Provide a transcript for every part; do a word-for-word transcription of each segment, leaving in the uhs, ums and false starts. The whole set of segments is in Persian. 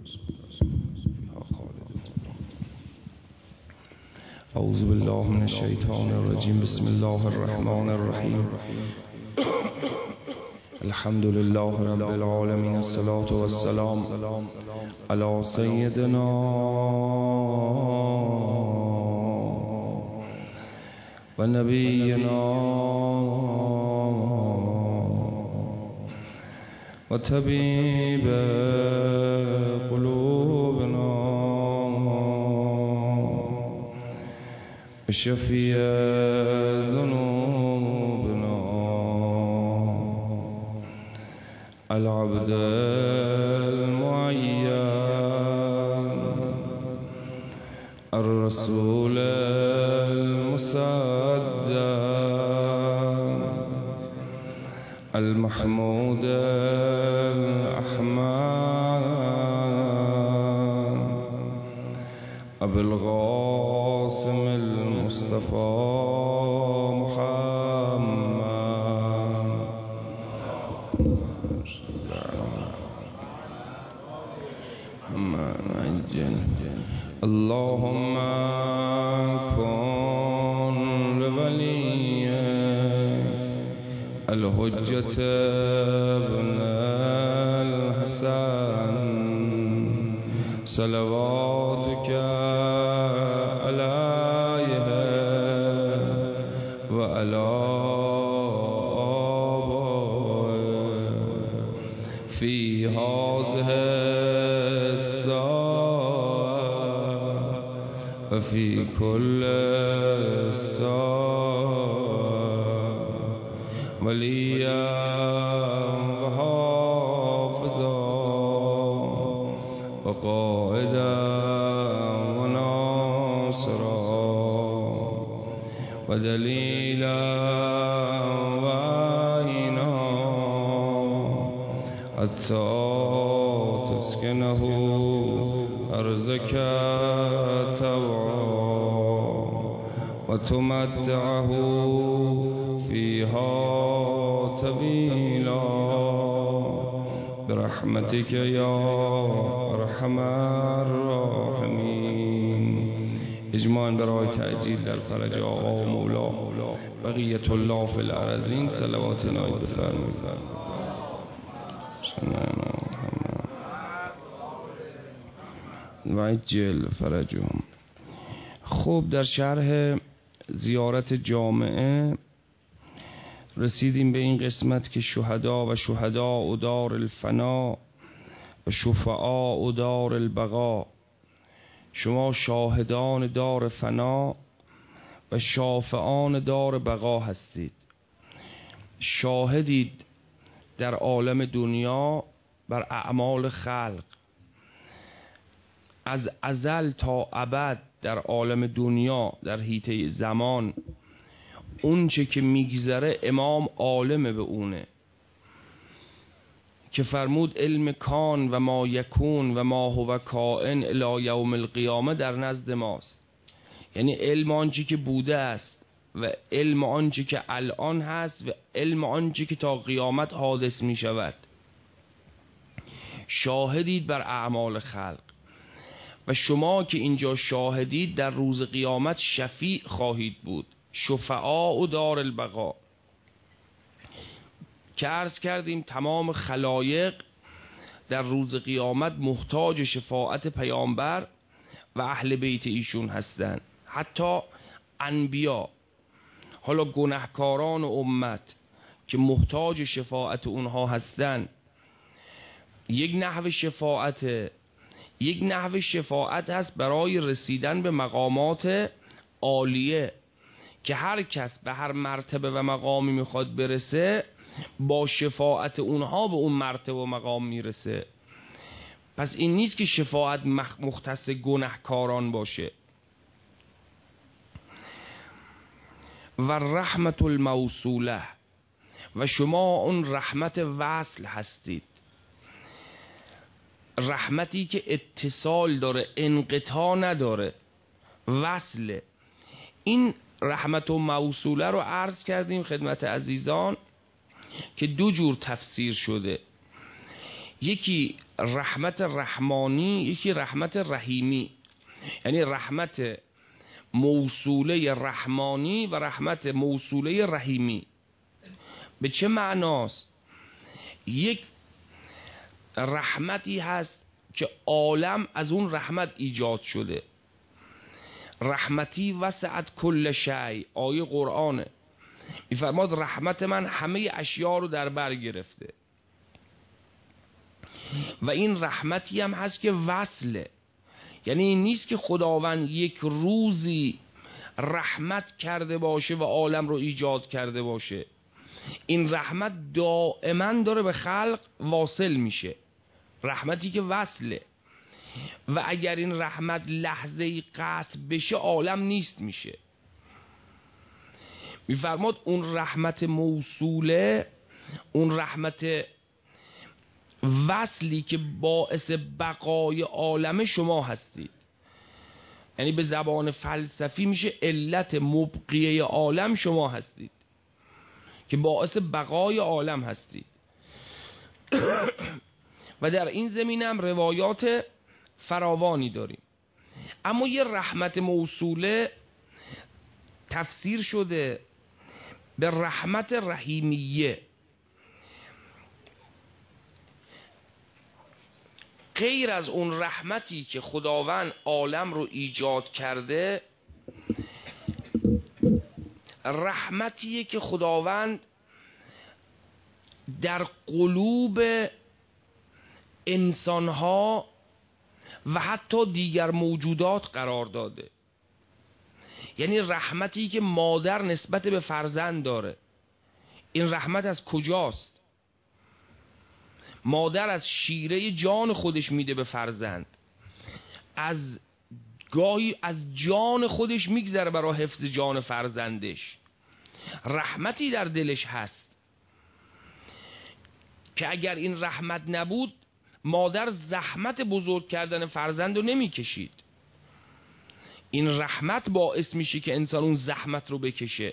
اعوذ بالله من الشیطان الرجیم. بسم الله الرحمن الرحیم. الحمد لله رب العالمین. الصلاة والسلام علی سیدنا و نبینا و طبیب قلوبنا و شفیع ذنوبنا العبد المعین الرسول المصدق المحمود الأحمد أبو القاسم المصطفى محمد. اللهم كن لولي الحجة ابن الحسن صلواتك عليه وعلى آبائه في هذه الساعة وفي كل ساعة وليا وحافظا وقائدا وناصرا ودليلا وعينا حتى تسكنه أرزك طوعا وتمتعه فيها طويلا برحمتك يا ارحم الراحمین. اجماعاً برای تعجیل در فرج آقا و مولا بقیت الله فی الارضین صلوات نایب بفرمایید. و عجل فرجهم. خب در شرح زیارت جامعه رسیدیم به این قسمت که شهدا و شهدا و دار الفنا و شفعا و دار البقا، شما شاهدان دار فنا و شافعان دار بقا هستید. شاهدید در عالم دنیا بر اعمال خلق، از ازل تا ابد در عالم دنیا در حیطه زمان اون چه که میگذره امام عالم به اونه که فرمود علم کان و ما یکون و ما هو کائن الی یوم القیامه در نزد ماست. یعنی علم آنچه که بوده است و علم آنچه که الان هست و علم آنچه که تا قیامت حادث می شود. شاهدید بر اعمال خلق و شما که اینجا شاهدید در روز قیامت شفیع خواهید بود. شفعا و دار البقا که عرض کردیم تمام خلایق در روز قیامت محتاج شفاعت پیامبر و اهل بیت ایشون هستند. حتی انبیا، حالا گناهکاران و امت که محتاج شفاعت اونها هستند. یک نحو شفاعت یک نحو شفاعت هست برای رسیدن به مقامات عالیه که هر کس به هر مرتبه و مقامی میخواد برسه با شفاعت اونها به اون مرتبه و مقام میرسه. پس این نیست که شفاعت مختص گناهکاران باشه. و رحمت الموصوله، و شما اون رحمت وصل هستید. رحمتی که اتصال داره، انقطاع نداره، وصله. این رحمت و موصوله رو عرض کردیم خدمت عزیزان که دو جور تفسیر شده. یکی رحمت رحمانی، یکی رحمت رحیمی. یعنی رحمت موصوله رحمانی و رحمت موصوله رحیمی. به چه معناست؟ یک رحمتی هست که عالم از اون رحمت ایجاد شده. رحمتی وسعت کل شیء، آیه قرآنه، میفرماد رحمت من همه اشیاء رو در بر گرفته. و این رحمتی هم هست که وصله، یعنی این نیست که خداوند یک روزی رحمت کرده باشه و عالم رو ایجاد کرده باشه. این رحمت دائما داره به خلق واصل میشه، رحمتی که وصله. و اگر این رحمت لحظه‌ای قطع بشه عالم نیست میشه. میفرماد اون رحمت موصوله، اون رحمت وصلی که باعث بقای عالم شما هستید، یعنی به زبان فلسفی میشه علت مبقیه عالم شما هستید که باعث بقای عالم هستید. و در این زمینه هم روایات فراوانی داریم. اما یه رحمت موصوله تفسیر شده به رحمت رحیمیه. غیر از اون رحمتی که خداوند عالم رو ایجاد کرده، رحمتیه که خداوند در قلوب انسانها و حتی دیگر موجودات قرار داده. یعنی رحمتی که مادر نسبت به فرزند داره. این رحمت از کجاست؟ مادر از شیره جان خودش میده به فرزند، از گاهی از جان خودش میگذره برای حفظ جان فرزندش. رحمتی در دلش هست که اگر این رحمت نبود مادر زحمت بزرگ کردن فرزند رو نمیکشید. این رحمت باعث میشه که انسان اون زحمت رو بکشه.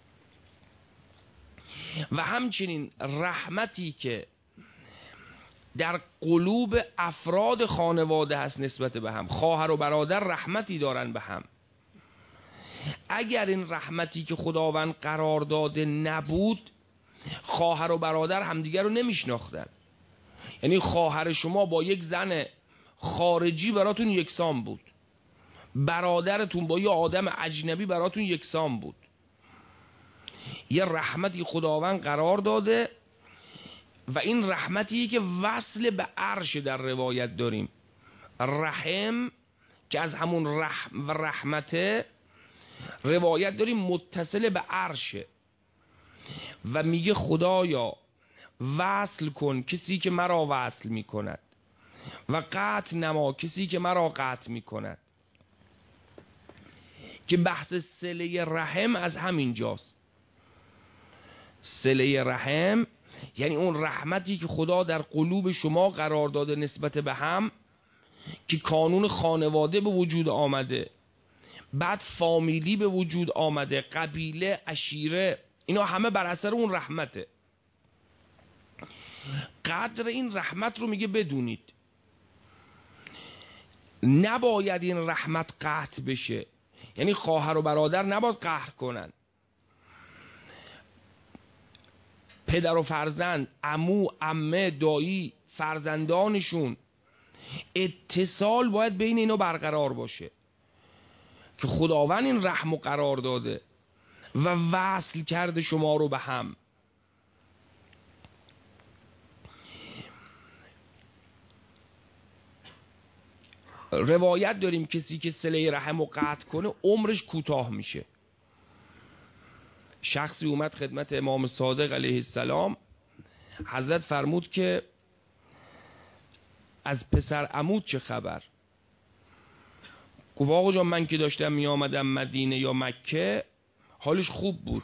و همچنین رحمتی که در قلوب افراد خانواده هست نسبت به هم، خواهر و برادر رحمتی دارن به هم. اگر این رحمتی که خداوند قرار داده نبود، خواهر و برادر همدیگر رو نمیشناختن. یعنی خواهر شما با یک زن خارجی براتون یکسان بود، برادرتون با یه آدم اجنبی براتون یکسان بود. یه رحمتی خداوند قرار داده و این رحمتیه که وصل به عرش در روایت داریم. رحم که از همون رحم و رحمته، روایت داریم متصل به عرشه و میگه خدایا وصل کن کسی که مرا وصل میکند و قطع نما کسی که مرا قطع میکند. که بحث صله رحم از همین جاست. صله رحم یعنی اون رحمتی که خدا در قلوب شما قرار داده نسبت به هم، که کانون خانواده به وجود آمده، بعد فامیلی به وجود آمده، قبیله، عشیره، اینا همه بر اثر اون رحمته. قدر این رحمت رو میگه بدونید. نباید این رحمت قطع بشه، یعنی خواهر و برادر نباید قهر کنن. پدر و فرزند، عمو، عمه، دایی، فرزندانشون، اتصال باید بین اینا برقرار باشه که خداوند این رحم و قرار داده و وصل کرده شما رو به هم. روایت داریم کسی که صله رحم رو قطع کنه عمرش کوتاه میشه. شخصی اومد خدمت امام صادق علیه السلام، حضرت فرمود که از پسر عمود چه خبر؟ گفت آقا جان من که داشتم می آمدم مدینه یا مکه حالش خوب بود.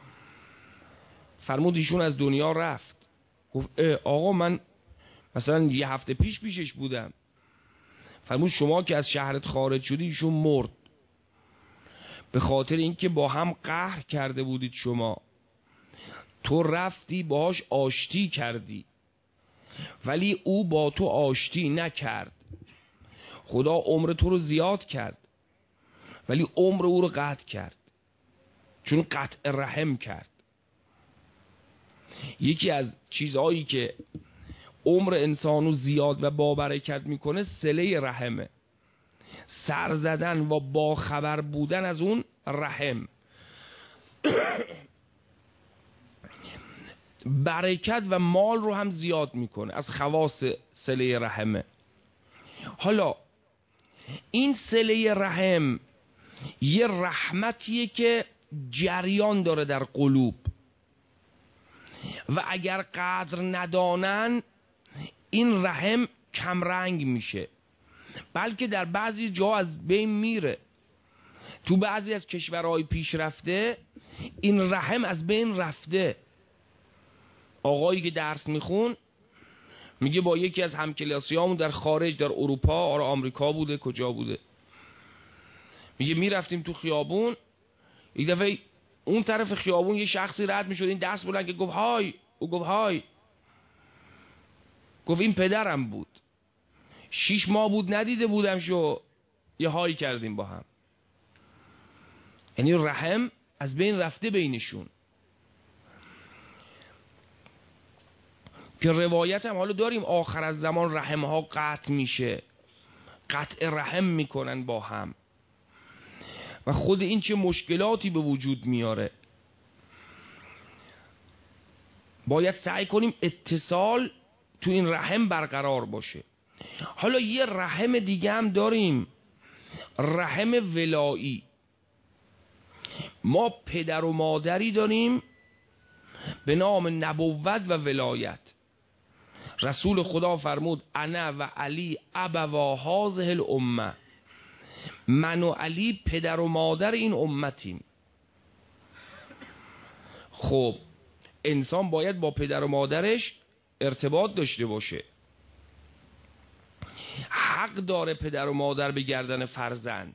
فرمود ایشون از دنیا رفت. گفت آقا من مثلا یه هفته پیش پیشش بودم. فرمود شما که از شهرت خارج شدی ایشون مرد، به خاطر اینکه با هم قهر کرده بودید شما، تو رفتی باهاش آشتی کردی، ولی او با تو آشتی نکرد. خدا عمر تو رو زیاد کرد ولی عمر او رو قطع کرد، چون قطع رحم کرد. یکی از چیزهایی که عمر انسانو زیاد و بابرکت میکنه صله رحمه، سر زدن و با خبر بودن از اون رحم. برکت و مال رو هم زیاد میکنه، از خواص صله رحمه. حالا این صله رحم یه رحمتیه که جریان داره در قلوب و اگر قدر ندانن این رحم کمرنگ میشه، بلکه در بعضی جا از بین میره. تو بعضی از کشورهای پیشرفته این رحم از بین رفته. آقایی که درس میخون میگه با یکی از همکلاسیامون در خارج، در اروپا، آره آمریکا بوده، کجا بوده، میگه میرفتیم تو خیابون، یک دفعه اون طرف خیابون یه شخصی رد میشد، این دست بلند که گفت های، او گفت های، گفت این پدرم بود، شیش ماه بود ندیده بودم شو، یه های کردیم با هم. یعنی رحم از بین رفته بینشون. که روایت هم حالا داریم آخر از زمان رحم ها قطع میشه، قطع رحم میکنن با هم و خود این چه مشکلاتی به وجود میاره. باید سعی کنیم اتصال تو این رحم برقرار باشه. حالا یه رحم دیگه هم داریم، رحم ولایی. ما پدر و مادری داریم به نام نبوت و ولایت. رسول خدا فرمود انا و علی ابوا هذه الامه، من و علی پدر و مادر این امتیم. خب انسان باید با پدر و مادرش ارتباط داشته باشه، حق داره پدر و مادر به گردن فرزند.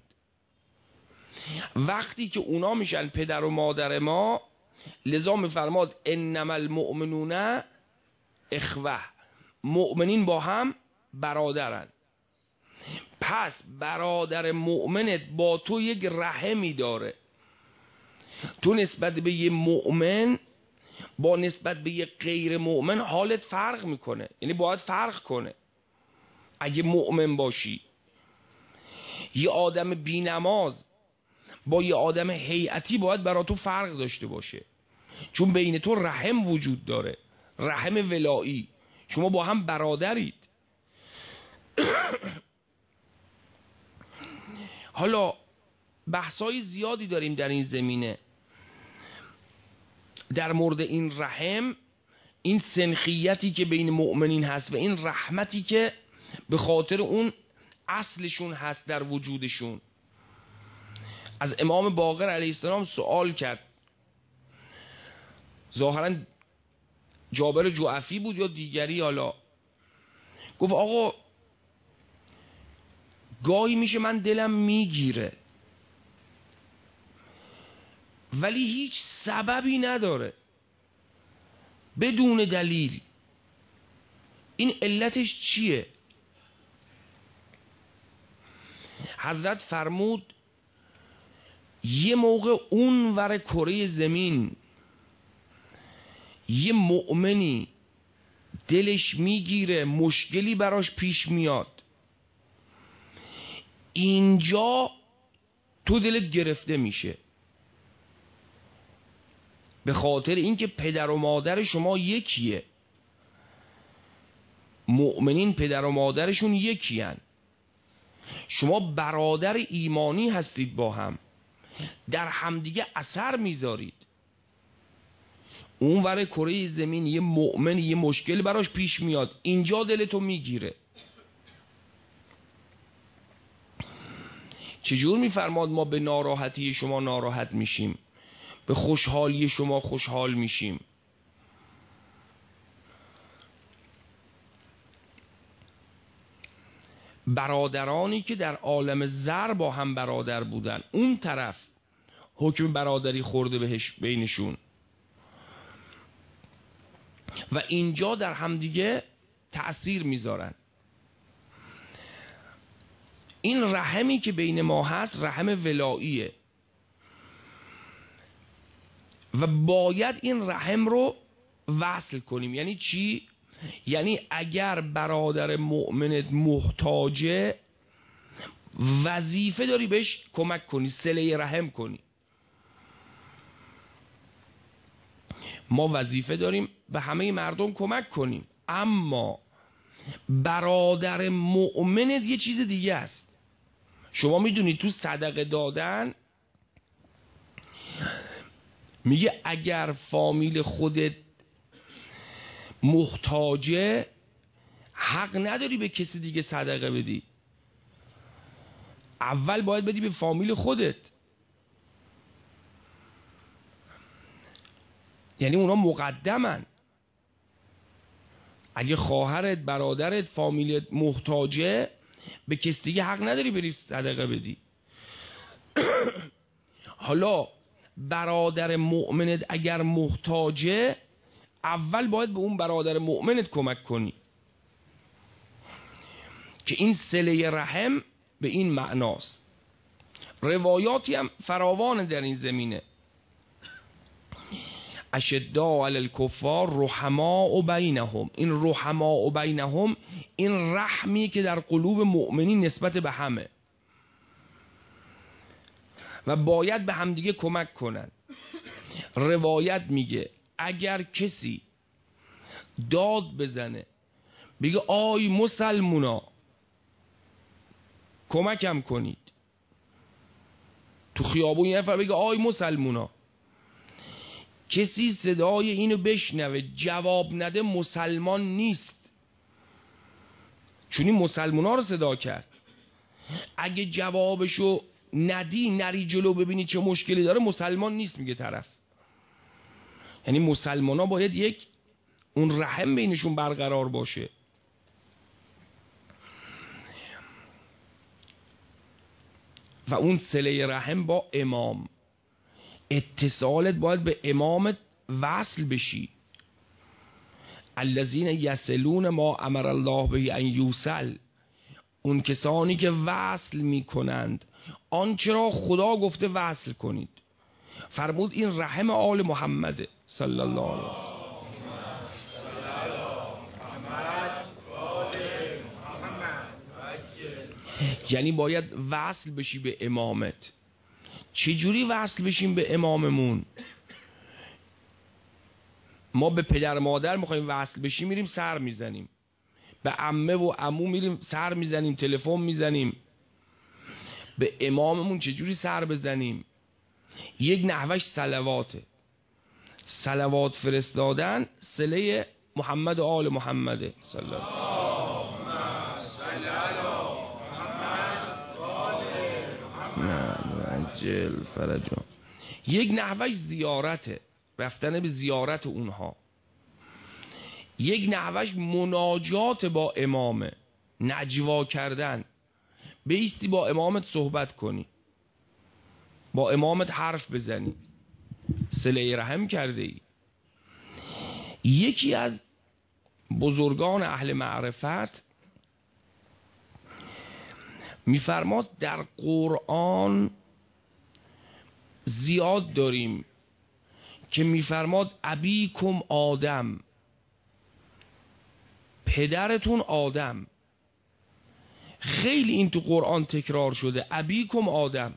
وقتی که اونا میشن پدر و مادر ما، لذا میفرماد انما المؤمنون اخوه، مؤمنین با هم برادرن. پس برادر مؤمنت با تو یک رحمی داره. تو نسبت به یه مؤمن با نسبت به یه غیر مؤمن حالت فرق میکنه، یعنی باید فرق کنه. اگه مؤمن باشی، یه آدم بینماز با یه آدم هیئتی باید برا تو فرق داشته باشه، چون بین تو رحم وجود داره، رحم ولایی، شما با هم برادرید. حالا بحثای زیادی داریم در این زمینه در مورد این رحم، این سنخیتی که بین مؤمنین هست و این رحمتی که به خاطر اون اصلشون هست در وجودشون. از امام باقر علیه السلام سوال کرد، ظاهرا جابر جعفی بود یا دیگری، حالا گفت آقا گاهی میشه من دلم میگیره ولی هیچ سببی نداره، بدون دلیل. این علتش چیه؟ حضرت فرمود یه موقع اون ور کره زمین یه مؤمنی دلش میگیره، مشکلی براش پیش میاد، اینجا تو دلت گرفته میشه، به خاطر اینکه پدر و مادر شما یکیه. مؤمنین پدر و مادرشون یکی هن. شما برادر ایمانی هستید، با هم در همدیگه اثر میذارید. اون ور کره زمین یه مؤمن یه مشکل براش پیش میاد، اینجا دلتو میگیره. چجور میفرماد ما به ناراحتی شما ناراحت میشیم، به خوشحالی شما خوشحال میشیم؟ برادرانی که در عالم زر با هم برادر بودن، اون طرف حکم برادری خورده بهش بینشون و اینجا در همدیگه تأثیر میذارن. این رحمی که بین ما هست رحم ولاییه و باید این رحم رو وصل کنیم. یعنی چی؟ یعنی اگر برادر مؤمنت محتاجه وظیفه داری بهش کمک کنی، صله رحم کنی. ما وظیفه داریم به همه مردم کمک کنیم، اما برادر مؤمنت یه چیز دیگه است. شما میدونید تو صدقه دادن میگه اگر فامیل خودت محتاجه حق نداری به کسی دیگه صدقه بدی، اول باید بدی به فامیل خودت. یعنی اونا مقدمن. اگه خواهرت، برادرت، فامیلت محتاجه به کسی دیگه حق نداری بری صدقه بدی. حالا برادر مؤمنت اگر محتاجه اول باید به اون برادر مؤمنت کمک کنی، که این صله رحم به این معناست. روایاتی هم فراوان در این زمینه. اشداء علی الکفار رحماء بینهم. این رحماء بینهم این رحمی که در قلوب مؤمنین نسبت به همه و باید به همدیگه کمک کنن. روایت میگه اگر کسی داد بزنه بگه آی مسلمونا کمکم کنید، تو خیابون یه نفر بگه آی مسلمونا، کسی صدای اینو بشنوه جواب نده مسلمان نیست، چون این مسلمونا رو صدا کرد. اگه جوابشو ندی نری جلو ببینی چه مشکلی داره، مسلمان نیست میگه طرف. یعنی مسلمانا باید یک اون رحم بینشون برقرار باشه. و اون صله رحم با امام، اتصالت باید به امامت وصل بشی. الذین یصلون ما امر الله به ان یوصل، اون کسانی که وصل میکنند آنچه را خدا گفته وصل کنید. فرمود این رحم آل محمد صلی الله علیه و یعنی باید وصل بشی به امامت. چجوری وصل بشیم به اماممون؟ ما به پدر مادر میخوایم وصل بشیم میریم سر میزنیم، به عمه و عمو میریم سر میزنیم، تلفن میزنیم. به اماممون چجوری سر بزنیم؟ یک نحوش صلواته. صلوات فرستادن صله محمد و آل محمد صلی الله عجل فرجا. یک نحوش زیارته، رفتن به زیارت اونها. یک نحوش مناجات با امامه، نجوا کردن. بیستی با امامت صحبت کنی، با امامت حرف بزنی، صله رحم کرده ای. یکی از بزرگان اهل معرفت میفرماد در قرآن زیاد داریم که میفرماد ابیکم آدم، پدرتون آدم. خیلی این تو قرآن تکرار شده، ابیکم آدم.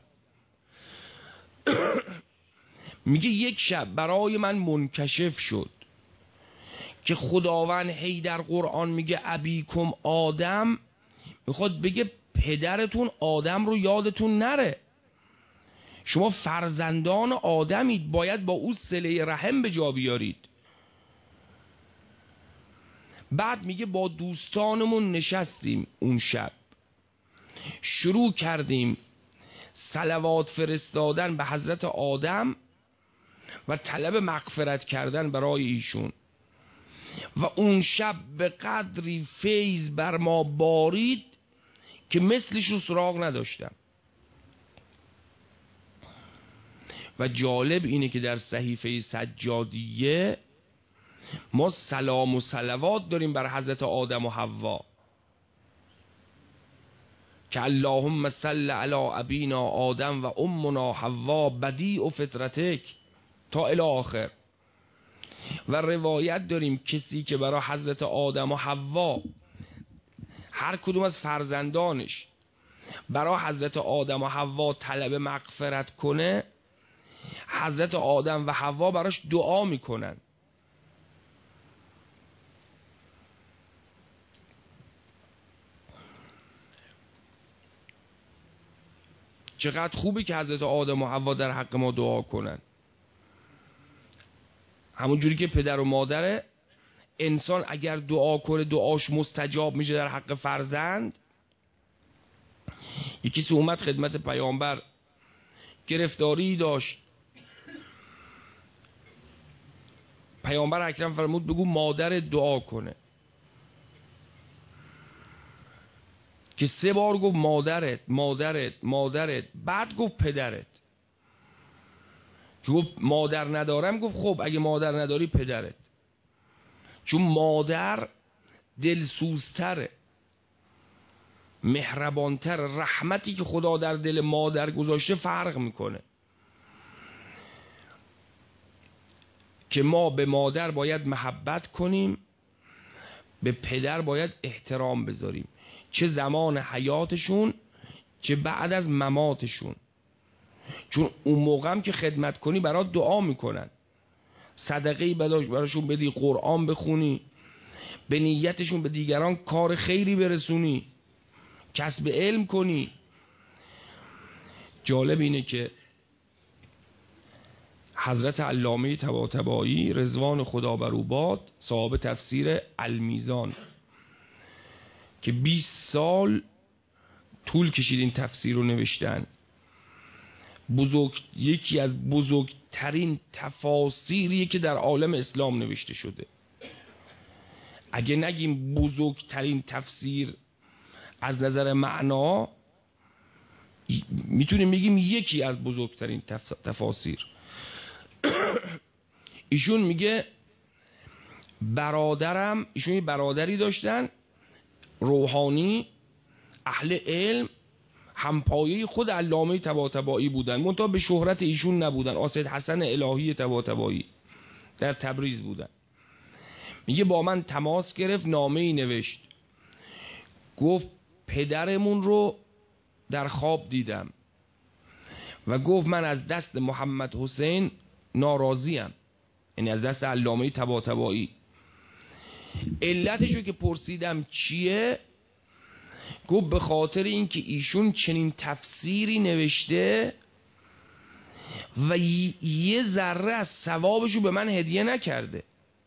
میگه یک شب برای من منکشف شد که خداوند هی در قرآن میگه ابیکم آدم، میخواد بگه پدرتون آدم رو یادتون نره. شما فرزندان آدمید، باید با او صله رحم به جا بیارید. بعد میگه با دوستانمون نشستیم اون شب، شروع کردیم صلوات فرستادن به حضرت آدم و طلب مغفرت کردن برای ایشون. و اون شب به قدری فیض بر ما بارید که مثلش رو سراغ نداشتم. و جالب اینه که در صحیفه سجادیه ما سلام و صلوات داریم بر حضرت آدم و حوا که اللهم صل علی ابینا آدم و امنا حوا بدیع و فطرتک تا الی آخر. و روایت داریم کسی که برای حضرت آدم و حوا هر کدوم از فرزندانش برای حضرت آدم و حوا طلب مغفرت کنه، حضرت آدم و حوا براش دعا میکنن. چقدر خوبه که حضرت آدم و حوا در حق ما دعا کنن. همون جوری که پدر و مادره، انسان اگر دعا کنه دعاش مستجاب میشه در حق فرزند. یکی سی اومد خدمت پیامبر، گرفتاری داشت، پیامبر اکرم فرمود بگو مادر دعا کنه، که سه بار گفت مادرت مادرت مادرت، بعد گفت پدرت. گفت مادر ندارم، گفت خب اگه مادر نداری پدرت، چون مادر دلسوزتره، مهربانتر. رحمتی که خدا در دل مادر گذاشته فرق میکنه، که ما به مادر باید محبت کنیم، به پدر باید احترام بذاریم، چه زمان حیاتشون چه بعد از مماتشون. چون اون موقع هم که خدمت کنی برات دعا میکنن، صدقه‌ای براشون بدی، قرآن بخونی، به نیتشون به دیگران کار خیری برسونی، کسب علم کنی. جالب اینه که حضرت علامه طباطبایی رضوان خدا بر او باد، صاحب تفسیر المیزان، که بیست سال طول کشید این تفسیر رو نوشتن، بزرگ یکی از بزرگترین تفاسیریه که در عالم اسلام نوشته شده. اگه نگیم بزرگترین تفسیر از نظر معنا، میتونیم بگیم یکی از بزرگترین تفاسیر. ایشون میگه برادرم، ایشون یه برادری داشتن روحانی اهل علم، همپایه خود علامه طباطبایی بودن، منتها به شهرت ایشون نبودن. آسد حسن الهی طباطبایی در تبریز بودن. میگه با من تماس گرفت، نامه ای نوشت، گفت پدرمون رو در خواب دیدم و گفت من از دست محمد حسین ناراضیم، یعنی از دست علامه طباطبایی. علتشو که پرسیدم چیه، گفت به خاطر اینکه ایشون چنین تفسیری نوشته و یه ذره از ثوابشو به من هدیه نکرده.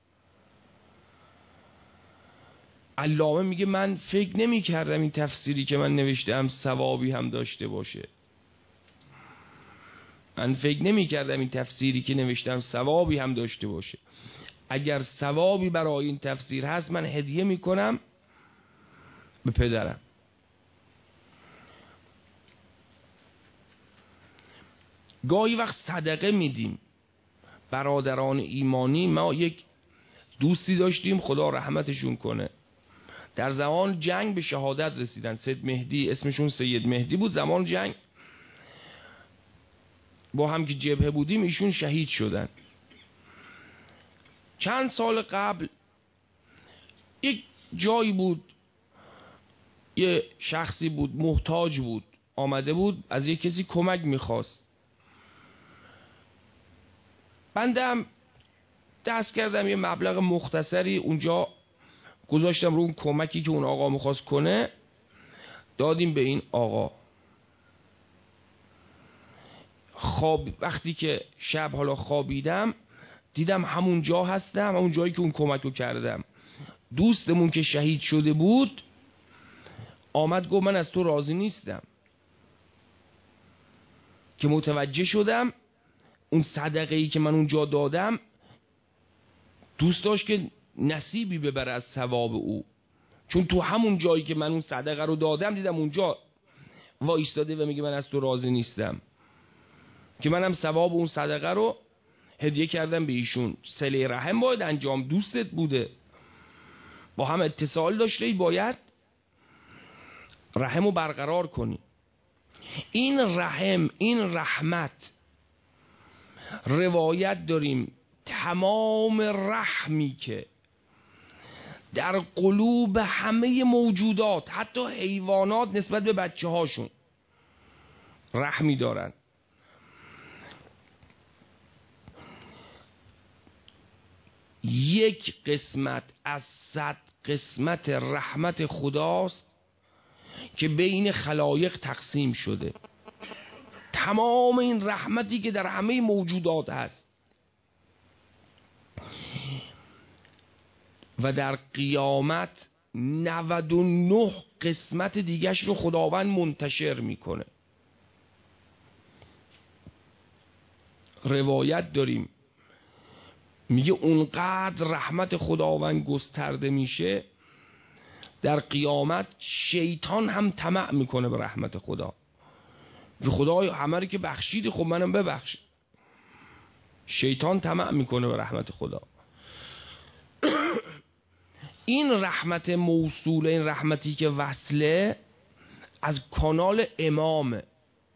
علامه میگه من فکر نمی کردم این تفسیری که من نوشتم ثوابی هم داشته باشه. من فکر نمی کردم این تفسیری که نوشتم ثوابی هم داشته باشه. اگر ثوابی برای این تفسیر هست من هدیه میکنم به پدرم. گاهی وقت صدقه میدیم. برادران ایمانی، ما یک دوستی داشتیم خدا رحمتشون کنه، در زمان جنگ به شهادت رسیدن. سید مهدی، اسمشون سید مهدی بود. زمان جنگ با هم که جبهه بودیم ایشون شهید شدن. چند سال قبل یک جایی بود، یه شخصی بود محتاج بود، آمده بود از یک کسی کمک میخواست. بندم دست کردم یه مبلغ مختصری اونجا گذاشتم رو اون کمکی که اون آقا میخواست کنه، دادیم به این آقا. خواب وقتی که شب حالا خوابیدم دیدم همون جا هستم، همون جایی که اون کمک رو کردم. دوستمون که شهید شده بود آمد گفت من از تو راضی نیستم. که متوجه شدم اون صدقه‌ای که من اونجا دادم دوست داشت که نصیبی ببره از ثواب او، چون تو همون جایی که من اون صدقه رو دادم دیدم اونجا وایستاده و میگه من از تو راضی نیستم، که منم ثواب اون صدقه رو هدیه کردن به ایشون. صله رحم باید انجام، دوستت بوده، با هم اتصال داشته، باید رحم رو برقرار کنی. این رحم، این رحمت، روایت داریم تمام رحمی که در قلوب همه موجودات، حتی حیوانات، نسبت به بچه هاشون رحمی دارن، یک قسمت از صد قسمت رحمت خداست که بین خلایق تقسیم شده. تمام این رحمتی که در همه موجودات هست و در قیامت نود و نه قسمت دیگرش رو خداوند منتشر میکنه. روایت داریم میگه اونقدر رحمت خداوند گسترده میشه، در قیامت شیطان هم طمع میکنه به رحمت خدا. به خدای همه رو که بخشیدی، خب منم ببخش. شیطان طمع میکنه به رحمت خدا. این رحمت موصوله، این رحمتی که وصله، از کانال امامه.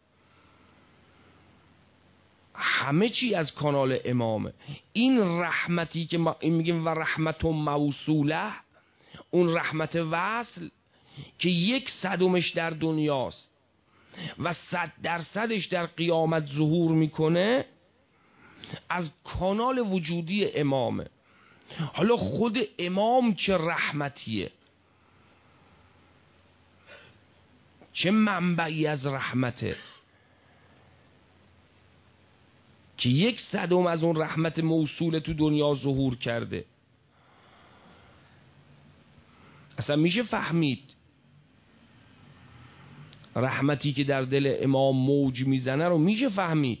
همه چی از کانال امامه. این رحمتی که ما میگیم و رحمت موصوله، اون رحمت وصل که یک صدمش در دنیاست و صد درصدش در قیامت ظهور میکنه، از کانال وجودی امامه. حالا خود امام چه رحمتیه، چه منبعی از رحمته که یک صدم از اون رحمت موصول تو دنیا ظهور کرده. اصلا میشه فهمید رحمتی که در دل امام موج میزنه رو میشه فهمید.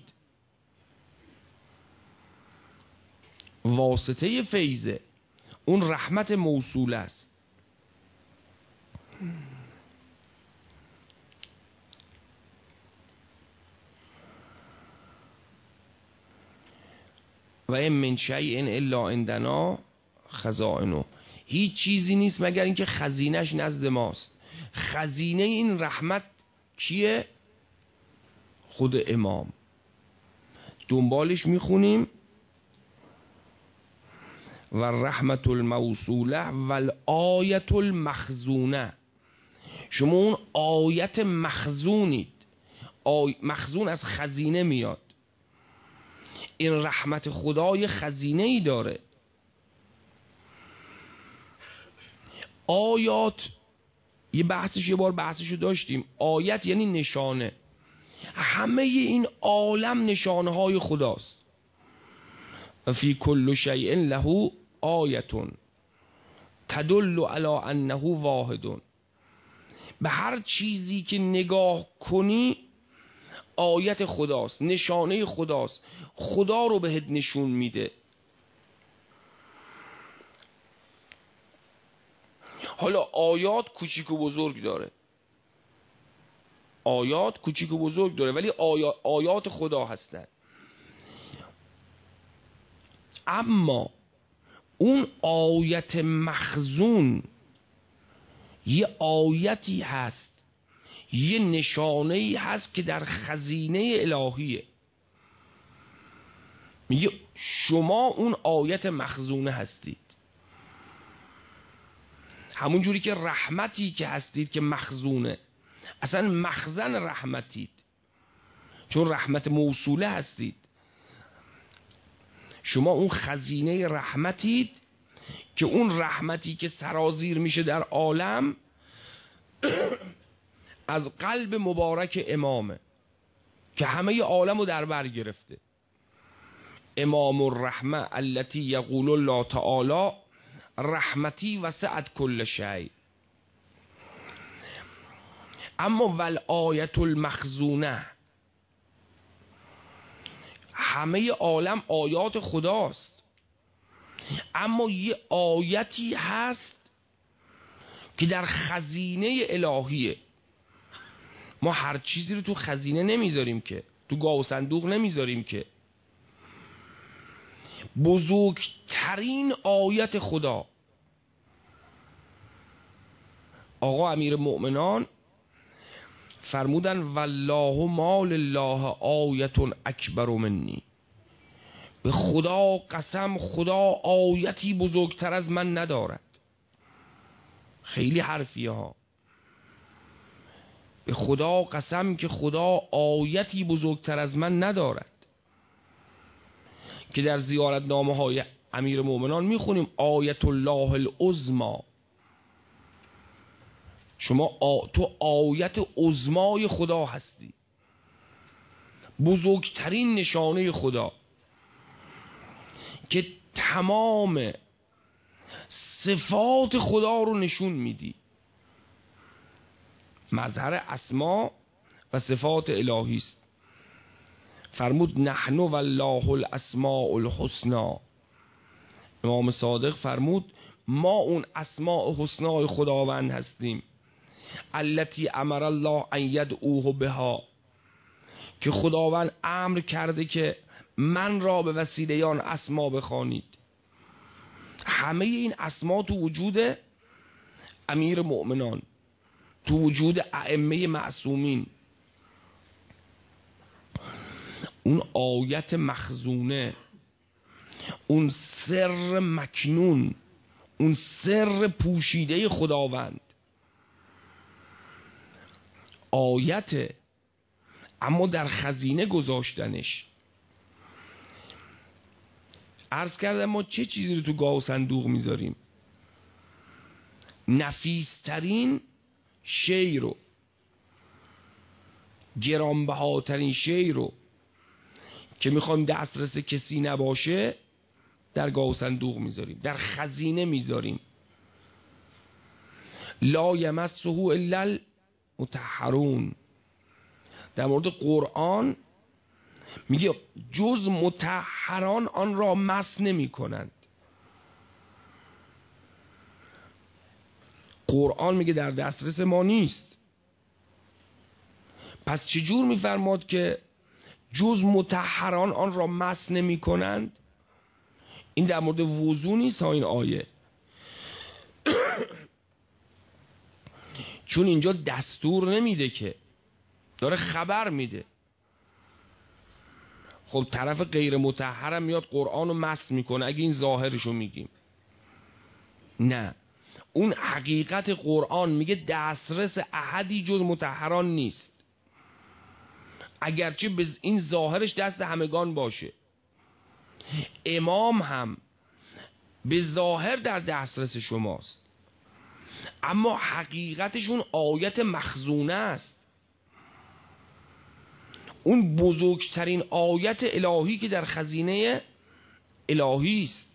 واسطه فیضه، اون رحمت موصول است. و این من شیء الا عندنا خزائنه، هیچ چیزی نیست مگر اینکه خزینش نزد ماست. خزینه این رحمت کیه؟ خود امام. دنبالش میخونیم و رحمت الموصوله و الآیت المخزونه. شما اون آیت مخزونید. آی... مخزون از خزینه میاد. این رحمت خدای خزینه ای داره. آیات، یه بحثش یه بار بحثشو داشتیم. آیت یعنی نشانه. همه این عالم نشانه های خداست. فی کل شیء له آیتون تدل علی انه واحد. به هر چیزی که نگاه کنی آیت خداست، نشانه خداست، خدا رو بهت نشون میده. حالا آیات کوچیک و بزرگ داره، آیات کوچیک و بزرگ داره، ولی آیات, آیات خدا هستن. اما اون آیت مخزون یه آیتی هست، یه نشانه‌ای هست که در خزینه الهیه. میگه شما اون آیت مخزونه هستید. همون جوری که رحمتی که هستید که مخزونه، اصلا مخزن رحمتید، چون رحمت موصوله هستید. شما اون خزینه رحمتید که اون رحمتی که سرازیر میشه در عالم از قلب مبارک امامه که همه عالم رو در بر گرفته. امام الرحمه التي یقول الله تعالی رحمتی وسعت کل شیء. اما والآیت المخزونه، همه عالم آیات خداست، اما یه آیتی هست که در خزینه الهیه. ما هر چیزی رو تو خزینه نمیذاریم که، تو گاو صندوق نمیذاریم که. بزرگترین آیت خدا. آقا امیر مؤمنان فرمودن والله ما لله آیت اکبر منی، به خدا قسم خدا آیتی بزرگتر از من ندارد. خیلی حرفیه ها. به خدا قسم که خدا آیتی بزرگتر از من ندارد. که در زیارتنامه های امیر مؤمنان میخونیم آیت الله العظمی، شما آ... تو آیت عظمای خدا هستی، بزرگترین نشانه خدا که تمام صفات خدا رو نشون میدی، مظهر اسما و صفات الهی است. فرمود نحن والله الاسماء الحسنا. امام صادق فرمود ما اون اسماء حسنای خداوند هستیم، التي امر الله ان یدعوه بها، که خداوند امر کرده که من را به وسیله آن اسما بخوانید. همه این اسما تو وجود امیر مؤمنان، تو وجود ائمه معصومین. اون آیت مخزونه، اون سر مکنون، اون سر پوشیده خداوند آیت، اما در خزینه گذاشتنش. عرض کردم ما چه چیزی رو تو گاه و صندوق میذاریم؟ نفیسترین شی رو، گرانبهاترین شی رو که میخوایم دسترس کسی نباشه در گاه و صندوق میذاریم، در خزینه میذاریم. لا یمسه الا المطهرون. در مورد قرآن میگه جز مطهران آن را مس نمی کنند. قرآن میگه در دسترس ما نیست. پس چجور میفرماد که جز مطهران آن را مس نمی کنند؟ این در مورد وضو نیست ها این آیه. چون اینجا دستور نمیده، که داره خبر میده. خب طرف غیر مطهرم میاد قرآن رو مس میکنه اگه این ظاهرشو میگیم. نه، اون حقیقت قرآن میگه دسترس احدی جز مطهران نیست، اگرچه به این ظاهرش دست همگان باشه. امام هم به ظاهر در دسترس شماست، اما حقیقتشون آیت مخزونه است. اون بزرگترین آیت الهی که در خزینه الهی است،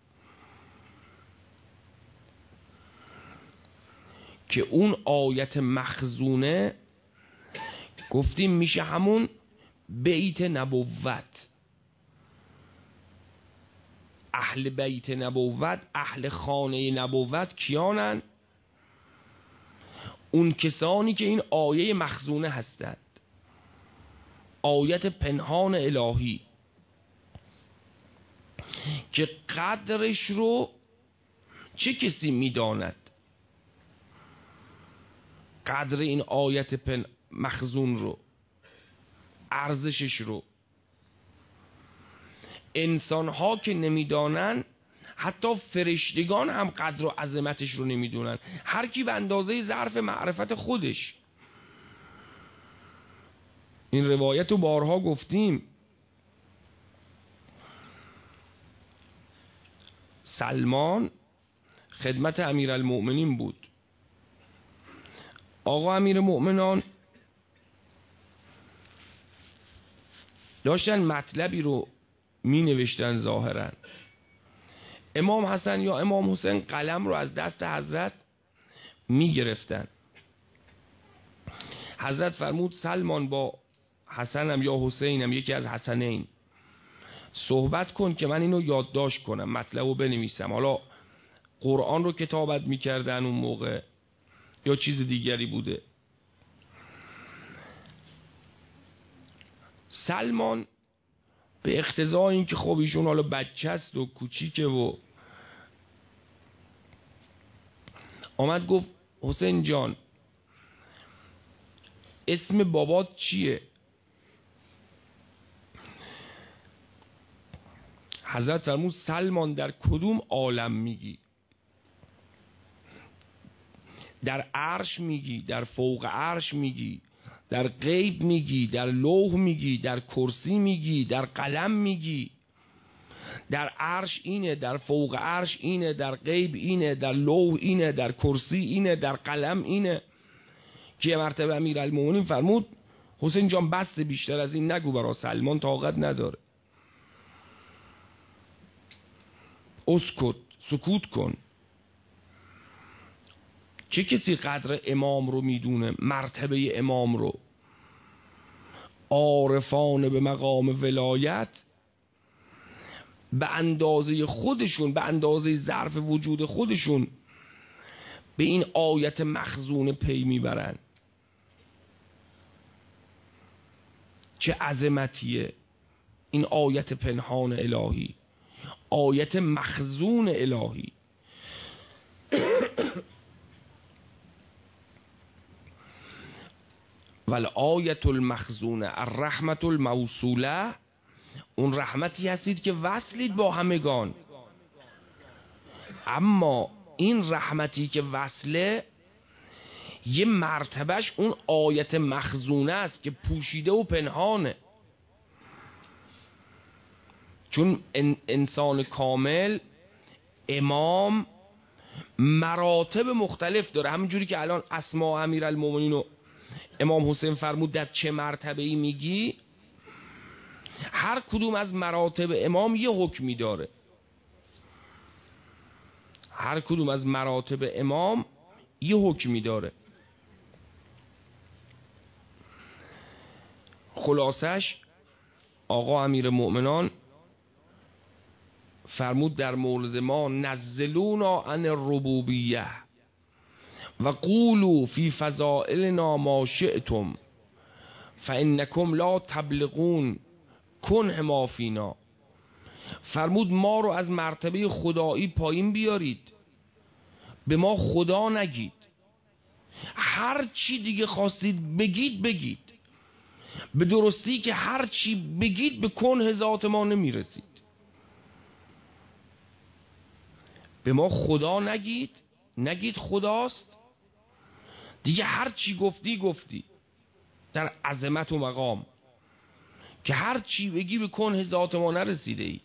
که اون آیت مخزونه گفتیم میشه همون بیت نبوت. اهل بیت نبوت، اهل خانه نبوت کیانن؟ اون کسانی که این آیه مخزونه هستند، آیت پنهان الهی که قدرش رو چه کسی میداند؟ قدر این آیت پن مخزون رو، ارزشش رو انسان ها که نمیدانن، حتی فرشتگان هم قدر و عظمتش رو نمیدونن، هر کی به اندازه ظرف معرفت خودش. این روایت رو بارها گفتیم. سلمان خدمت امیرالمؤمنین بود. آقا امیر مؤمنان داشتن مطلبی رو می نوشتن ظاهرا. امام حسن یا امام حسین قلم رو از دست حضرت می گرفتن. حضرت فرمود سلمان با حسنم یا حسینم، یکی از حسنین، صحبت کن که من اینو یادداشت کنم، مطلب رو بنویسم. حالا قرآن رو کتابت می کردن اون موقع یا چیز دیگری بوده. سلمان به اقتضای این که خب ایشون حالا بچه است و کوچیکه و آمد گفت حسین جان اسم بابات چیه؟ حضرت فرمود سلمان در کدوم عالم میگی؟ در عرش میگی، در فوق عرش میگی، در غیب میگی، در لوح میگی، در کرسی میگی، در قلم میگی؟ در عرش اینه، در فوق عرش اینه، در غیب اینه، در لوح اینه، در کرسی اینه، در قلم اینه. که یه مرتبه امیرالمومنین فرمود حسین جان بس، بیشتر از این نگو، برا سلمان طاقت نداره. اسکت، سکوت کن. چه کسی قدر امام رو میدونه، مرتبه امام رو؟ عارفان به مقام ولایت به اندازه خودشون، به اندازه ظرف وجود خودشون به این آیت مخزون پی میبرن. چه عظمتیه این آیت پنهان الهی، آیت مخزون الهی. والآیت المخزونه الرحمت الموصوله، اون رحمتی هستید که وصلید با همگان. اما این رحمتی که وصله یه مرتبهش اون آیت مخزونه است که پوشیده و پنهانه. چون انسان کامل، امام، مراتب مختلف داره. همونجوری که الان اسماء امیرالمومنین و امام حسین فرمود در چه مرتبه ای میگی، هر کدوم از مراتب امام یه حکمی داره. هر کدوم از مراتب امام یه حکمی داره. خلاصش آقا امیر مؤمنان فرمود در مورد ما نزلونا عن الربوبیه و قولوا فی فضائلنا ما شئتم فانکم لا تبلغون کنه ما فینا. فرمود ما رو از مرتبه خدایی پایین بیارید، به ما خدا نگید، هر چی دیگه خواستید بگید بگید، به درستی که هر چی بگید به کنه ذات ما نمیرسید. به ما خدا نگید، نگید خداست، دیگه هر چی گفتی گفتی در عظمت و مقام، که هر چی بگی به کنه ذات ما نرسیده ای.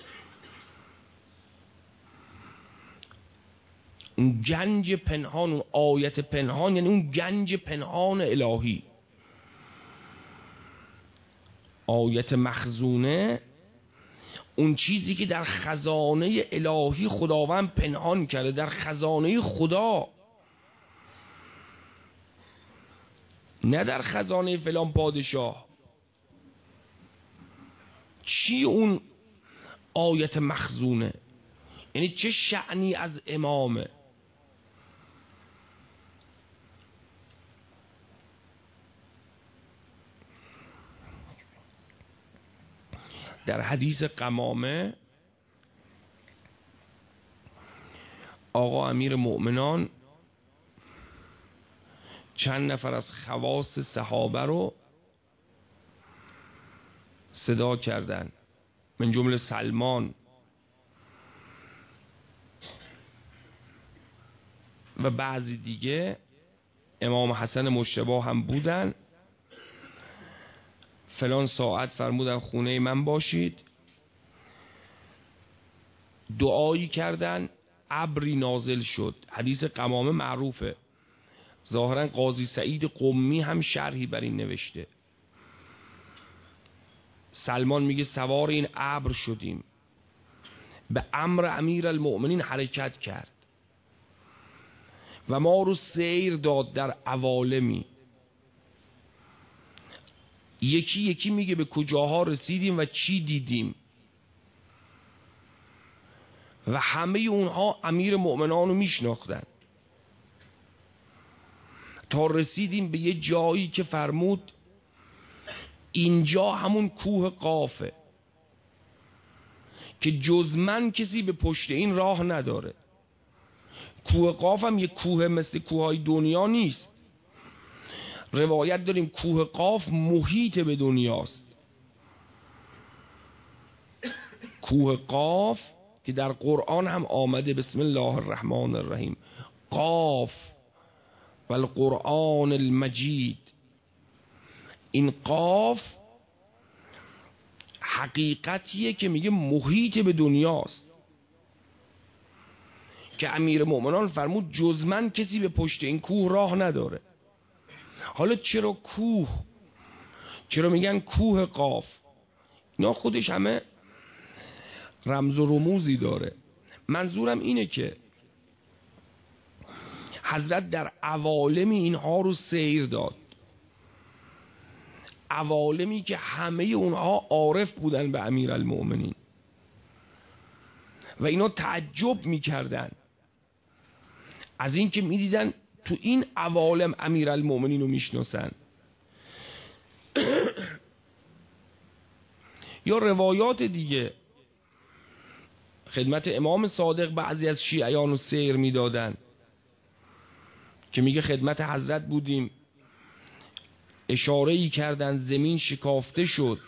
اون گنج پنهان، اون آیت پنهان، یعنی اون گنج پنهان الهی. آیت مخزونه اون چیزی که در خزانه الهی خداوند پنهان کرده، در خزانه خدا، نه در خزانه فلان پادشاه. چی اون آیت مخزونه؟ یعنی چه شأنی از امامه؟ در حدیث قمامه آقا امیر مؤمنان چند نفر از خواص صحابه رو صدا کردن، من جمله سلمان و بعضی دیگه. امام حسن مجتبی هم بودن. فلان ساعت فرمودن خونه من باشید. دعایی کردن، ابری نازل شد. حدیث قمامه معروفه، ظاهرا قاضی سعید قمی هم شرحی بر این نوشته. سلمان میگه سوار این ابر شدیم، به امر امیرالمؤمنین حرکت کرد و ما رو سیر داد در عوالمی. یکی یکی میگه به کجاها رسیدیم و چی دیدیم، و همه اونها امیر مؤمنان رو میشناختن، تا رسیدیم به یه جایی که فرمود اینجا همون کوه قافه. که جز من کسی به پشت این راه نداره. کوه قاف هم یک کوه مثل کوههای دنیا نیست. روایت داریم کوه قاف محیط به دنیاست. کوه قاف که در قرآن هم آمده، بسم الله الرحمن الرحیم، قاف و القرآن المجید. این قاف حقیقتیه که میگه محیط به دنیاست، که امیر مؤمنان فرمود جز من کسی به پشت این کوه راه نداره. حالا چرا کوه؟ چرا میگن کوه قاف؟ اینا خودش همه رمز و رموزی داره. منظورم اینه که حضرت در عوالم اینها رو سیر داد، عوالمی که همه اونها عارف بودن به امیرالمؤمنین و اینا تعجب میکردن از این که میدیدن تو این عوالم امیرالمؤمنین رو میشناسن. یا روایات دیگه خدمت امام صادق بعضی از شیعیان رو سیر میدادن که میگه خدمت حضرت بودیم، اشاره‌ای کردن، زمین شکافته شد،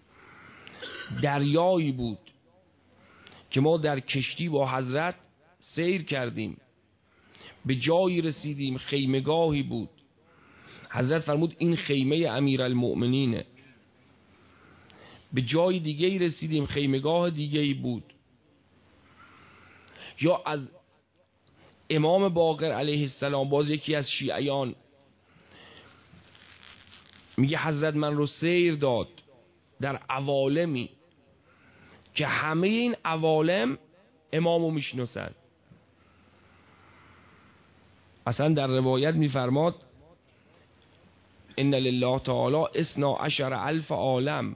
دریایی بود که ما در کشتی با حضرت سیر کردیم، به جایی رسیدیم، خیمگاهی بود، حضرت فرمود این خیمه امیرالمؤمنینه. به جای دیگه رسیدیم، خیمگاه دیگه بود. یا از امام باقر علیه السلام، باز یکی از شیعیان میگه حضرت من رو سیر داد در عوالمی که همه این عوالم امامو میشناسن. اصلا در روایت میفرماد ان لله تعالی اثنا عشر الف عالم،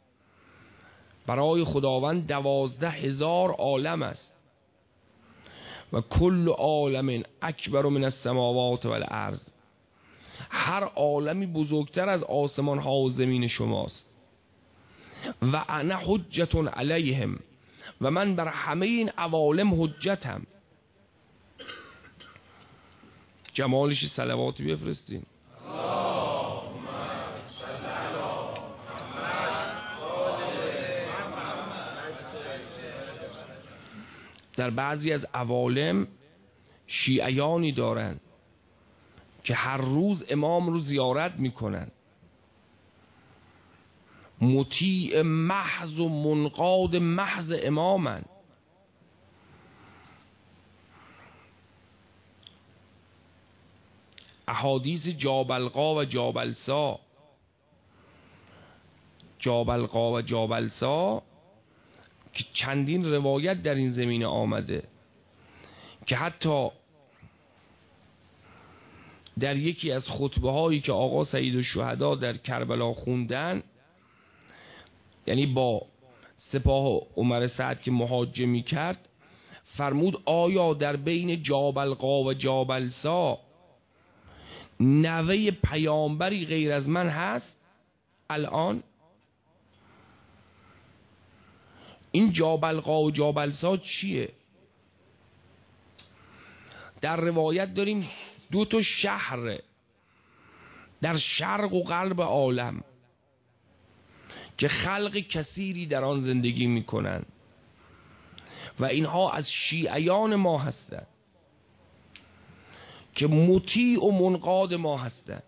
برای خداوند دوازده هزار عالم است، و کل عالم اکبر من السماوات والارض، هر عالمی بزرگتر از آسمان ها و زمین شماست. و انا حجت علیهم، و من بر همه این عوالم حجتم. جمالش صلواتی بفرستین. در بعضی از عوالم شیعیانی دارن که هر روز امام رو زیارت میکنن، مطیع محض و منقاد محض امامن. احادیث جابلقا و جابلسا، جابلقا و جابلسا که چندین روایت در این زمینه آمده که حتی در یکی از خطبه هایی که آقا سید الشهدا در کربلا خوندن، یعنی با سپاه عمر سعد که محاجه می کرد، فرمود آیا در بین جابلقا و جابلسا نوه پیامبری غیر از من هست الان؟ این جابلقا و جابلسا چیه؟ در روایت داریم دو تا شهر در شرق و غرب عالم که خلق کثیری در آن زندگی میکنن و اینها از شیعیان ما هستند که مطیع و منقاد ما هستند.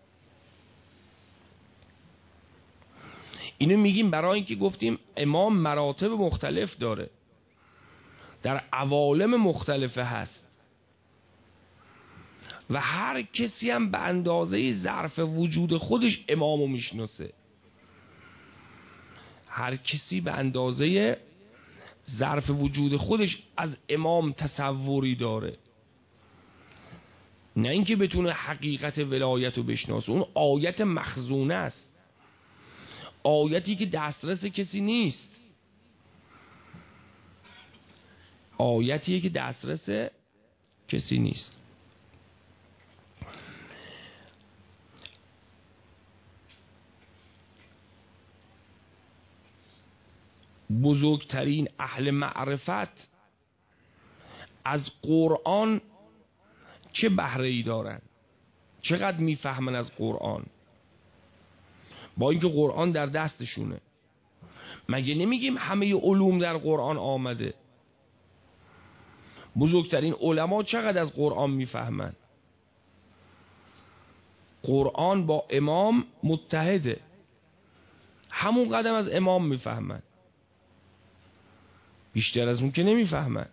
اینو میگیم برای اینکه گفتیم امام مراتب مختلف داره، در عوالم مختلفه هست و هر کسی هم به اندازه ظرف وجود خودش امامو میشناسه. هر کسی به اندازه ظرف وجود خودش از امام تصوری داره، نه اینکه بتونه حقیقت ولایت رو بشناسه. اون آیت مخزونه است، آیتی که دسترس کسی نیست، آیتیه که دسترس کسی نیست. بزرگترین اهل معرفت از قرآن چه بهره ای دارن، چقدر میفهمن از قرآن، با اینکه قرآن در دستشونه. مگه نمیگیم همه علوم در قرآن آمده؟ بزرگترین علما چقدر از قرآن میفهمن؟ قرآن با امام متحده، همون قدم از امام میفهمن، بیشتر از اون که نمیفهمن.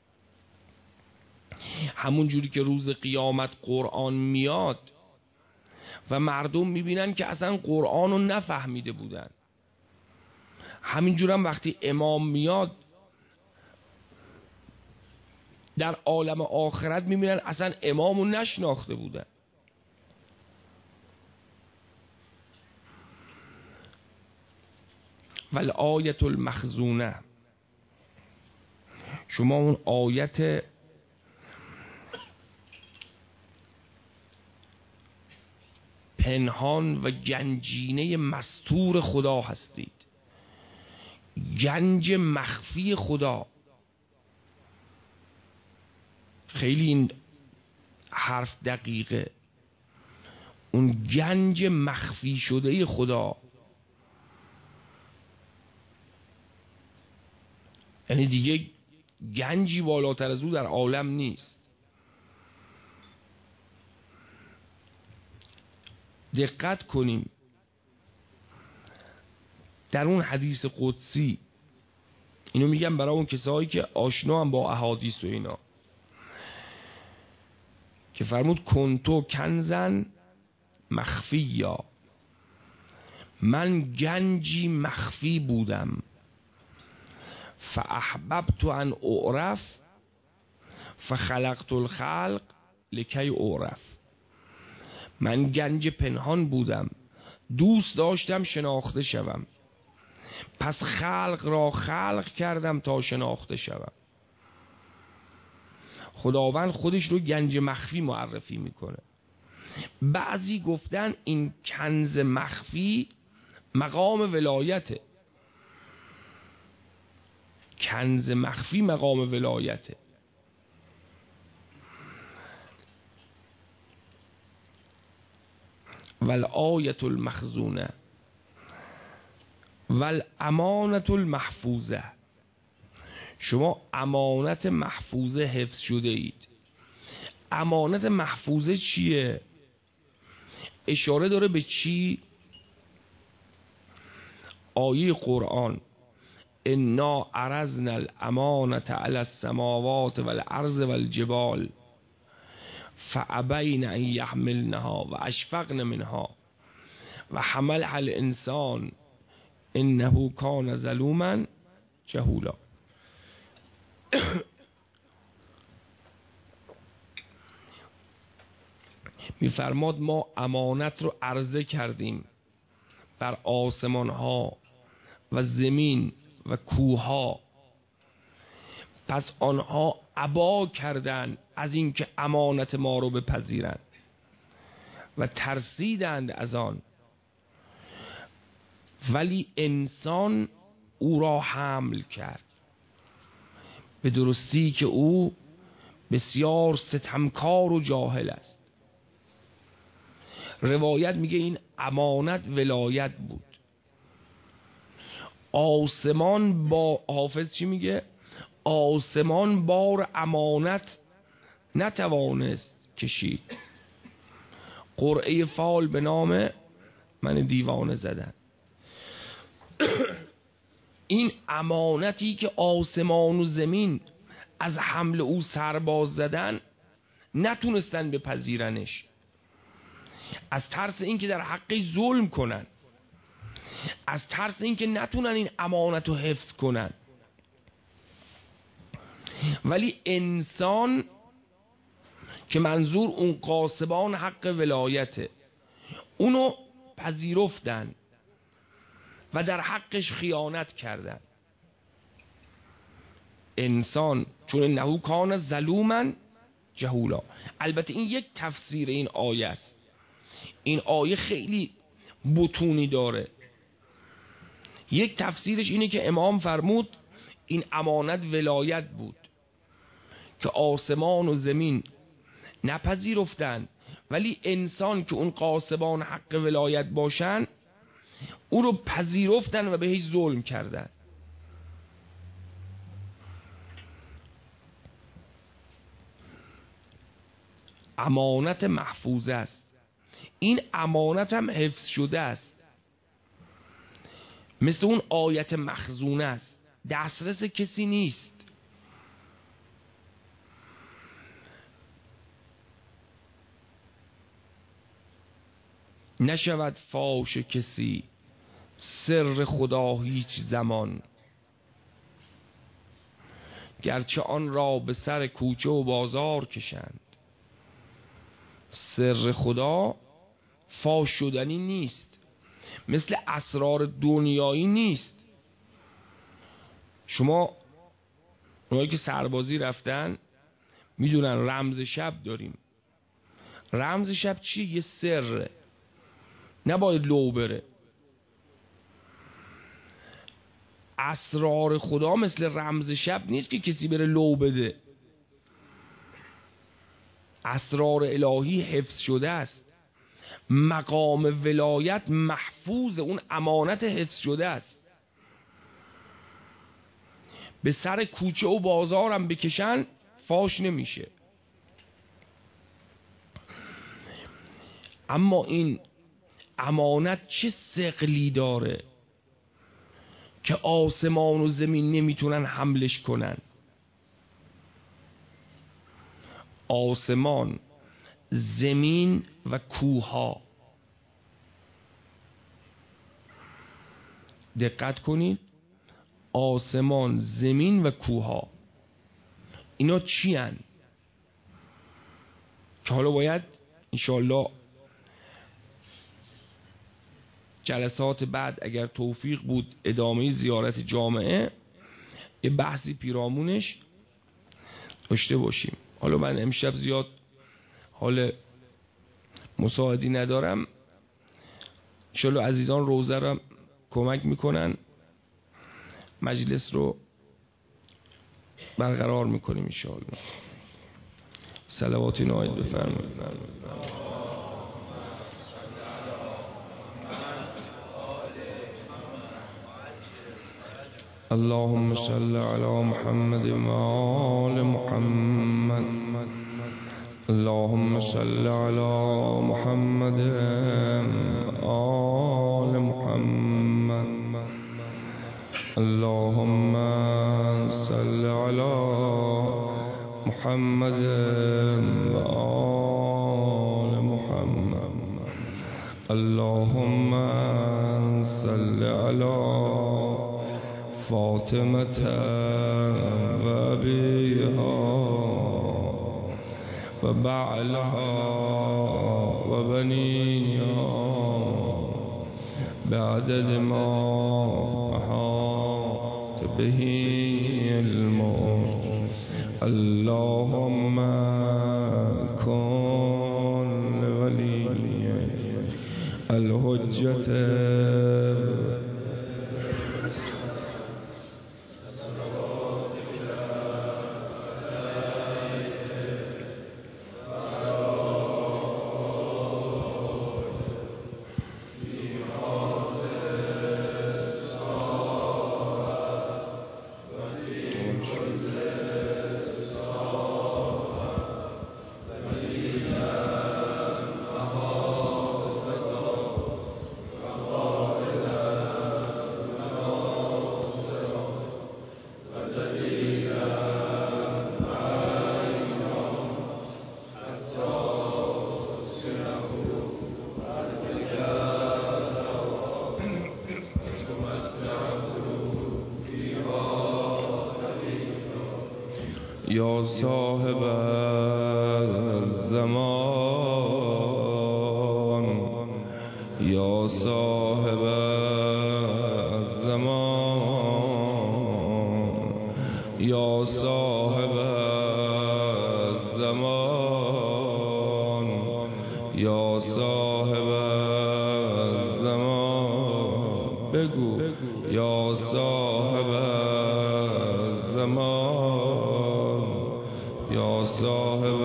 همون جوری که روز قیامت قرآن میاد و مردم میبینن که اصلا قرآن رو نفهمیده بودن، همین جورم وقتی امام میاد در عالم آخرت میبینن اصلا امام رو نشناخته بودن. والآیت المخزونه، شما اون آیت پنهان و گنجینه مستور خدا هستید، گنج مخفی خدا. خیلی این حرف دقیقه، اون گنج مخفی شده خدا، یعنی دیگه گنجی بالاتر از او در عالم نیست. دقت کنیم در اون حدیث قدسی، اینو میگم برای اون کسایی که آشنا هم با احادیث و اینا، که فرمود کنتو کنزن مخفیا، من گنجی مخفی بودم، فاحببت ان اعرف فخلقت الخلق لکی اعرف. من گنج پنهان بودم، دوست داشتم شناخته شوم، پس خلق را خلق کردم تا شناخته شوم. خداوند خودش رو گنج مخفی معرفی میکنه. بعضی گفتن این کنز مخفی مقام ولایته، کنز مخفی مقام ولایته. والآیت المخزونه والامانت المحفوظه، شما امانت محفوظه حفظ شده اید. امانت محفوظه چیه؟ اشاره داره به چی؟ آیه قرآن انا عرضنا الامانة علی السماوات والارض والجبال فابین ان یحملنها و اشفقن منها و حملها الانسان انه کان ظلوما جهولا. میفرماد ما امانت رو عرضه کردیم بر آسمان ها و زمین و کوه ها، پس آنها ابا کردند از اینکه امانت ما رو بپذیرند و ترسیدند از آن، ولی انسان او را حمل کرد، به درستی که او بسیار ستمکار و جاهل است. روایت میگه این امانت ولایت بود. آسمان با حافظ چی میگه؟ آسمان بار امانت نتوانست کشید، قرعه فال به نام من دیوانه زدن. این امانتی که آسمان و زمین از حمل او سرباز زدن نتونستن بپذیرنش، از ترس اینکه در حقش ظلم کنن، از ترس اینکه نتونن این امانت رو حفظ کنن. ولی انسان که منظور اون قاسبان حق ولایته، اونو پذیرفتن و در حقش خیانت کردن. انسان چون انه کان ظلوما جهولا. البته این یک تفسیر این آیه است. این آیه خیلی بطونی داره. یک تفسیرش اینه که امام فرمود این امانت ولایت بود که آسمان و زمین نپذیرفتن، ولی انسان که اون قاسبان حق ولایت باشن او رو پذیرفتن و بهش ظلم کردن. امانت محفوظه است. این امانت هم حفظ شده است، مثل اون آیت مخزونه است، دسترس کسی نیست. نشود فاش کسی سر خدا هیچ زمان، گرچه آن را به سر کوچه و بازار کشند. سر خدا فاش شدنی نیست، مثل اسرار دنیایی نیست. شما اونایی که سربازی رفتن میدونن رمز شب داریم. رمز شب چیه؟ یه سره، نباید لو بره. اسرار خدا مثل رمز شب نیست که کسی بره لو بده. اسرار الهی حفظ شده است. مقام ولایت محفوظ، اون امانت حفظ شده است. به سر کوچه و بازارم بکشن فاش نمیشه. اما این امانت چه ثقلی داره که آسمان و زمین نمیتونن حملش کنن. آسمان، زمین و کوها. دقت کنید، آسمان، زمین و کوها اینا چی هن؟ که حالا باید انشاءالله جلسات بعد اگر توفیق بود ادامه زیارت جامعه یه بحثی پیرامونش داشته باشیم. حالا من امشب زیاد حال مساعدی ندارم، انشاءالله عزیزان روزه رو کمک میکنن، مجلس رو برقرار میکنیم انشاءالله. صلواتی نایل بفرمایید. اللهم صل على محمد وآل محمد. اللهم صل على محمد وآل محمد. اللهم صل على محمد وآل محمد. اللهم صل على فاطمة وأبيها وبعلها وبنيها بعدد ما أحاط به الموت. اللهم كن لولي الحجة یا صاحب الزمان، یا صاحب الزمان، یا صاحب الزمان، یا صاحب الزمان. بگو یا صاحب زمان یا صاحب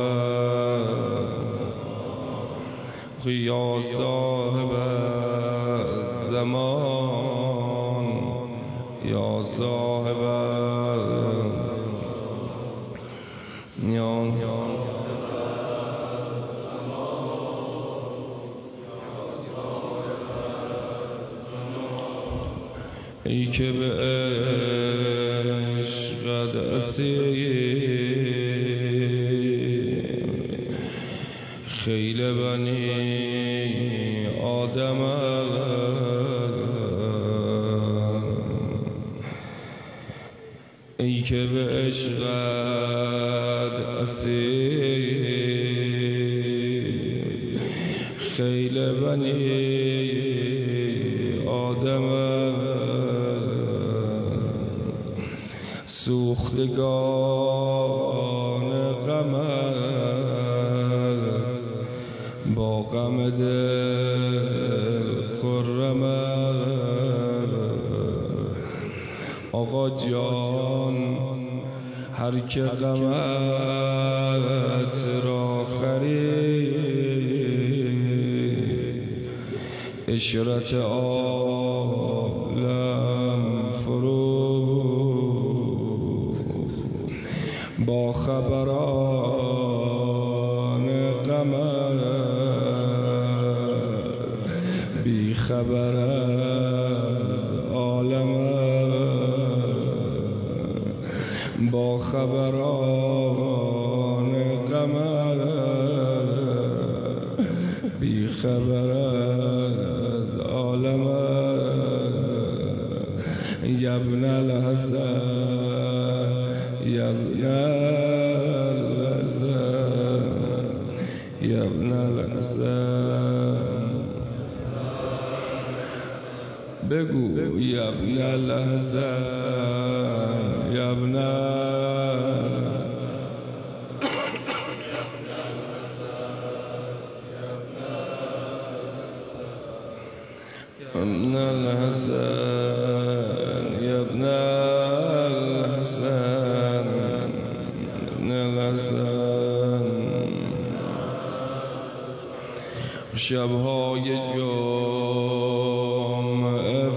یا صاحب زمان یا صاحب یا ای که به عشقت اسیر خیل بنی آدم ای که به عشقت اسیر خیل بنی آدم سوختگان غمت با غم دل خرمت آقا جان هر که غمت را خرید اشرت عالم فرو با خبران غمت بی خبر از عالم با خبران غمت بی خبر از عالم یبن الحسن یبن الحسن یبن الحسن بگو یبن الحسن یبن ابن الحسن ابن الحسن ابن الحسن شبهای جمعه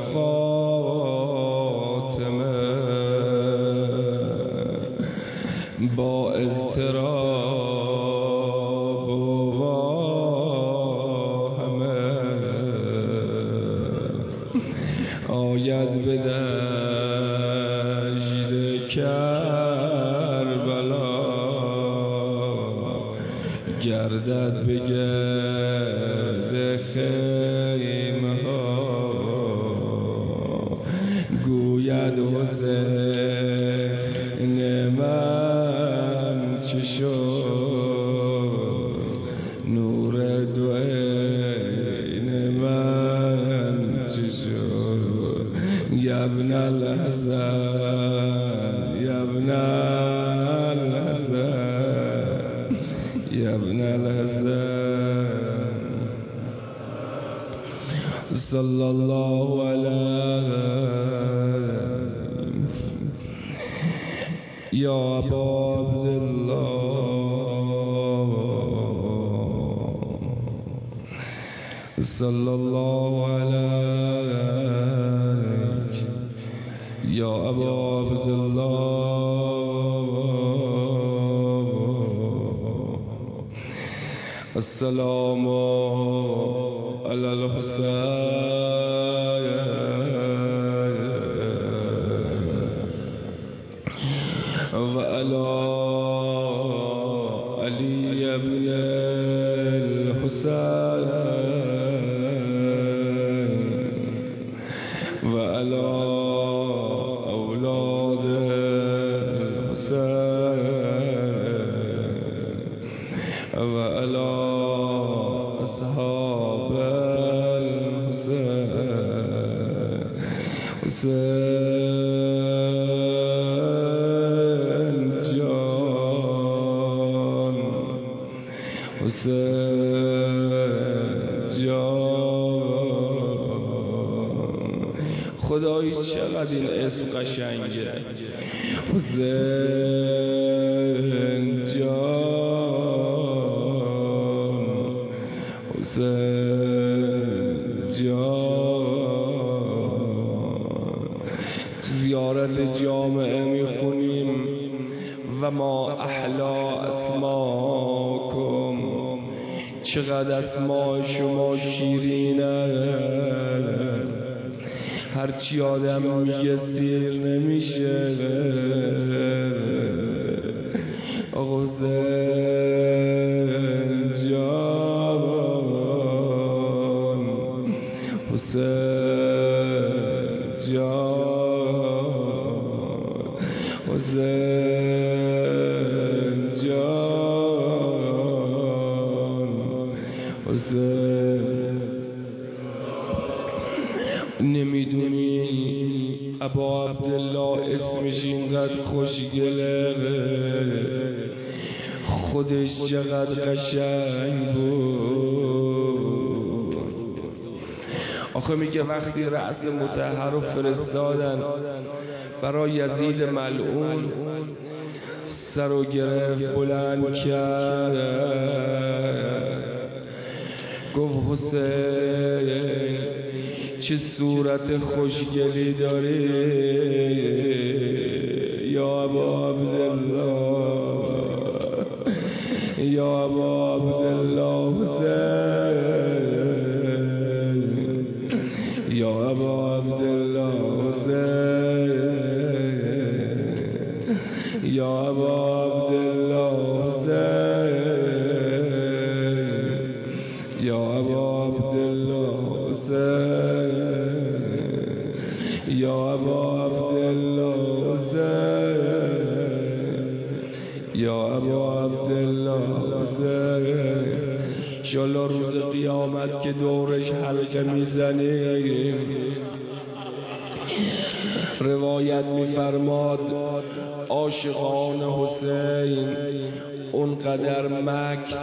فاطمه با اضطراب و واهمه آید به دشت کربلا گردد به گرد خیمه ها گوید حسین من چه شد نور دو عین من چه شد یبن الحسن یبن الحسن یبن الحسن صلی الله علیه یا ابا عبدالله صلی الله علیک یا ابا عبدالله السلام علی الحسین و علی علی ابن الحسین و علی اولاد الحسین و علی اصحاب الحسین خدایی چقدر این اسم قشنگه. حسین جان، حسین جان. زیارت جامعه میخونیم و ما احلا اسماکم، چقدر اسماء شما شیرینه، هرچی آدم میگه سیر نمیشه. حسین جان، حسین جان، حسین جان، حسین. نمیدونی ابا عبدالله اسمش اینقدر خوشگله، خودش چقدر قشنگ بود. آخه میگه وقتی رأس مطهر رو فرستادن برای یزید ملعون، سر و گرفت بلند کرد، گفت حسین چه صورت خوشگلی داری یا ابا عبدالله، یا ابا عبدالله حسین، یا ابا عبدالله حسین، یا ابا عبدالله حسین، یا ابا عبدالله حسین، یا ابا عبدالله حسین، یا ابا عبدالله حسین. انشالله روز قیامت که دورش حلقه میزنیم، روایت میفرماد عاشقان حسین اونقدر مکث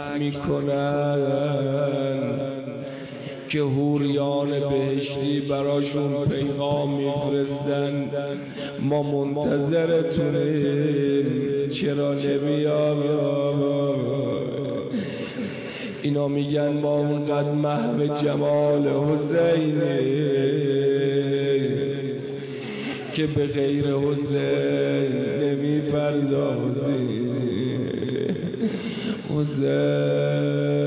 میکنن که حوریان بهشتی براشون پیغام میفرستن ما منتظرتونیم، چرا نمیاد؟ اینا میگن ما اونقدر محو جمال حسینه که به غیر حسین نمیپردازیم. حسین